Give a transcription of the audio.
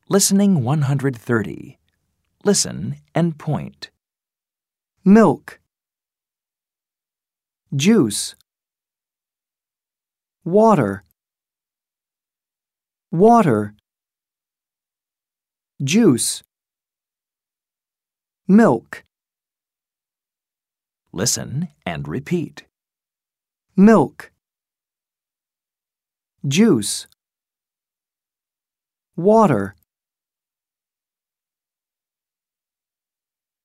Listening 130. Listen and point. milk, juice, water, water, juice, milk, Listen and repeat. milk, juice, water,